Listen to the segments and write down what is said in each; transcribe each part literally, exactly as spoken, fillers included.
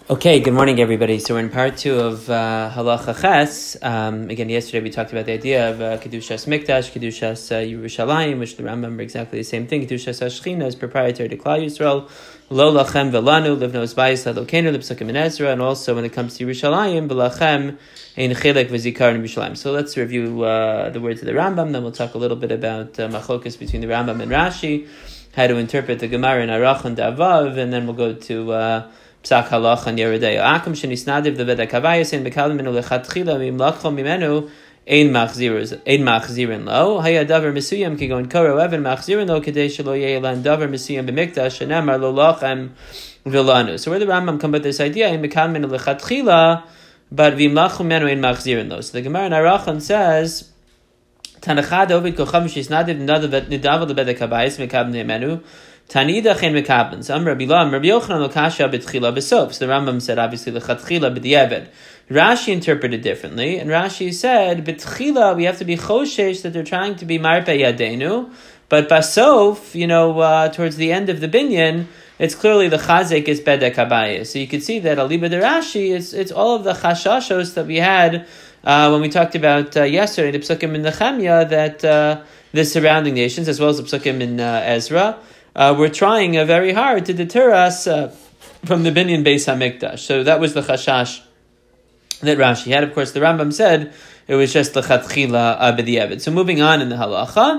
Okay, good morning, everybody. So we're in part two of uh, Halacha Ches. Um, again, yesterday we talked about the idea of uh, Kedushas Mikdash, Kedushas uh, Yerushalayim, which the Rambam are exactly the same thing. Kedushas HaShechina is proprietary to Klal Yisrael. Lo lachem velanu, livnos bayis hadokenu, l'psukim in Ezra. And also when it comes to Yerushalayim, v'lachem ein chilek v'zikar in Yerushalayim. So let's review uh, the words of the Rambam. Then we'll talk a little bit about uh, machlokas between the Rambam and Rashi, how to interpret the Gemara in Arach and Avav, and then we'll go to... Uh, Psak halach and yeridei. Akum shenisnadiv leved hakavayis in bekalim minu lechatchila mim lachol mimenu ein machzirus ein machzirin lo haya davar mesuyam kigon koro even machzirin lo kedei shelo yelan davar mesuyam b'mikdash shenamar lo lachem vilanu. So where the Rambam come with this idea in bekalim minu lechatchila, but vim lachol mimenu ein machzirin lo. So the Gemara in Arachon says Tanachad ovid kocham shenisnadiv nidav leved hakavayis mekalim mimenu. Tanida chen mekabin. So Rabbi Lam, Rabbi Yochanan lokasha b'tchila b'sof. So the Rambam said obviously lechatchila b'diavad. Rashi interpreted differently, and Rashi said b'tchila we have to be choshesh that they're trying to be marpe yadenu, but basof, you know, uh, towards the end of the binyan, it's clearly the chazek is bedek habayis. So you can see that aliba de Rashi, it's it's all of the chashashos that we had uh, when we talked about uh, yesterday the psukim in Nehemiah that uh, the surrounding nations as well as the psukim in uh, Ezra. Uh, we're trying uh, very hard to deter us uh, from the binyan Beis HaMikdash. So that was the chashash that Rashi had. Of course, the Rambam said it was just the chatchila b'diavad. So moving on in the halacha,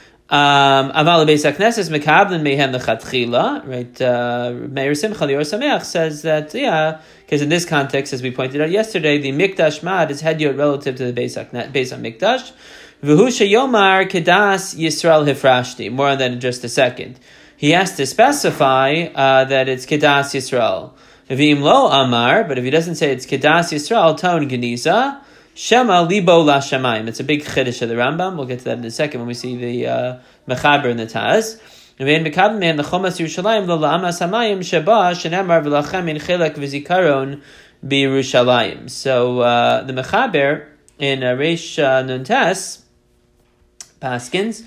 Aval Beis HaKnesses mekablen mehen the chatchila. Right, uh, Meir Simcha Lior Sameach says that yeah, because in this context, as we pointed out yesterday, the Mikdash Mad is hedyot relative to the Beis HaMikdash. V'hu sheyomar kedas Yisrael hifrashti. More on that in just a second. He has to specify uh, that it's Kedas Yisrael. V'im lo amar, but if he doesn't say it's Kedas Yisrael, Taun Geniza, Shema libo la shamayim. It's a big chiddush of the Rambam. We'll get to that in a second when we see the uh, Mechaber and the Taz. V'en mekabel me'en l'chomas Yerushalayim lo la'amas hamayim sheba shenemar v'lachem in chilek v'zikaron b'Yerushalayim. So uh, the Mechaber in uh, Reish uh, Nun Tes, Paskins,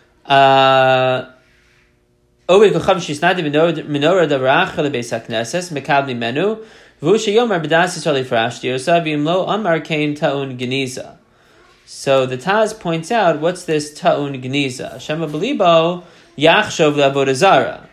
uh, Ovid kocham shisnadi menorah davarach lebeis hakneses mekabli menu v'hu sheyomar b'das yisrael ifrashti yosav v'im lo amar kain ta'un geniza. So the Taz points out, what's this ta'un geniza? Shema b'libo yachshov l'avodah zara.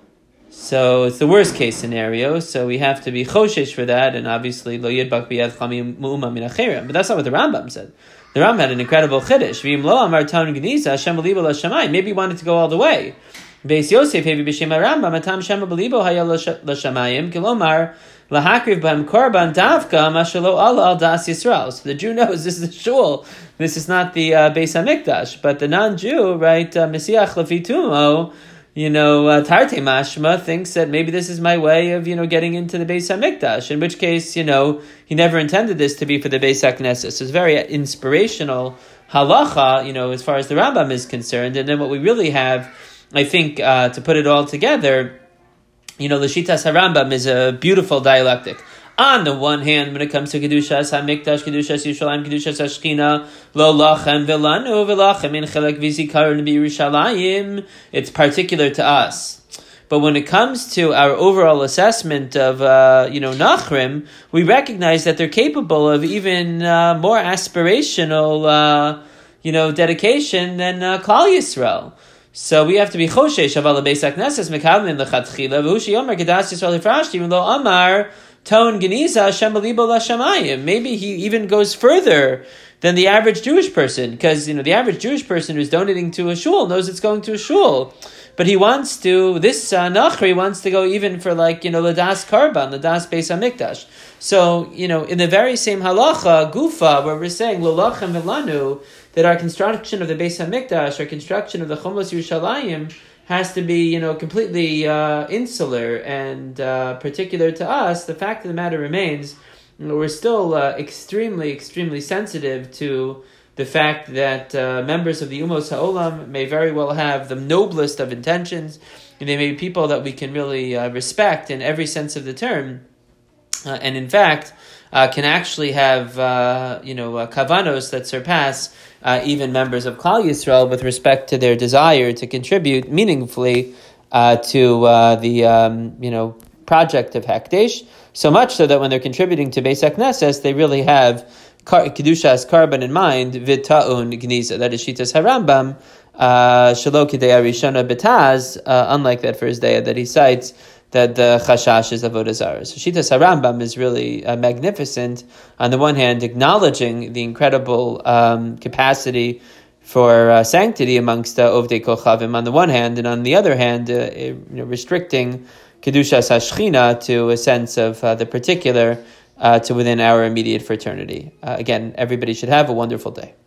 So it's the worst case scenario. So we have to be choshesh for that, and obviously lo yidbak b'yad chamim mu'uma min achirim. But that's not what the Rambam said. The Rambam had an incredible chiddush. V'im lo amar ta'un geniza Shema b'libo l'shamayim. Maybe he wanted to go all the way. Beis Yosef hevi b'shem Rambam atam shema b'libo haya l'shamayim kilomar lahakriv b'hem korban davka mashalo ala al das Yisrael. So the Jew knows this is the shul. This is not the uh, Beis HaMikdash, but the non-Jew, right? Uh, Mesiach lefitumo, you know, uh, tarte mashma thinks that maybe this is my way of you know getting into the Beis HaMikdash. In which case, you know, he never intended this to be for the Beis HaKnesses. So it's very inspirational halacha, you know, as far as the Rambam is concerned. And then what we really have, I think, uh, to put it all together, you know, the Shitas HaRambam is a beautiful dialectic. On the one hand, when it comes to Kedushas HaMikdash, Kedushas Yerushalayim, Kedushas HaShechina, Lo Lachem Vilanu, V'Lachem In Chelek V'Zikaron B'Yerushalayim, it's particular to us. But when it comes to our overall assessment of, uh, you know, Nachrim, we recognize that they're capable of even uh, more aspirational, uh, you know, dedication than uh, Klal Yisrael. So we have to be choshesh aval beis hakneses mekabelin lechatchila v'hu sheyomer kedas Yisrael ifrashti even lo amar ton geniza Hashem libo l'shamayim. Maybe he even goes further than the average Jewish person, because you know the average Jewish person who's donating to a shul knows it's going to a shul, but he wants to. This uh, nachri wants to go even for like you know ladas karban, ladas beis hamikdash. So you know in the very same halacha gufa where we're saying lo lachem v'lanu, that our construction of the Beis HaMikdash, our construction of the Chomos Yerushalayim, has to be, you know, completely uh, insular and uh, particular to us. The fact of the matter remains, you know, we're still uh, extremely, extremely sensitive to the fact that uh, members of the Umos HaOlam may very well have the noblest of intentions, and they may be people that we can really uh, respect in every sense of the term, uh, and in fact, uh, can actually have, uh, you know, uh, kavanos that surpass Uh, even members of Klal Yisrael with respect to their desire to contribute meaningfully uh, to uh, the um, you know project of Hekdesh, so much so that when they're contributing to Beis HaKnesses, they really have Kedushas Karban in mind, V'ta'un Gniza. That is Shitas HaRambam, Shelo Kidei Arishona B'taz, unlike that first day that he cites, that the Chashash is Avodah Zarah. So Shitas HaRambam is really uh, magnificent, on the one hand, acknowledging the incredible um, capacity for uh, sanctity amongst uh, Ovdei Kochavim on the one hand, and on the other hand, uh, you know, restricting Kedushas HaShechina to a sense of uh, the particular uh, to within our immediate fraternity. Uh, again, everybody should have a wonderful day.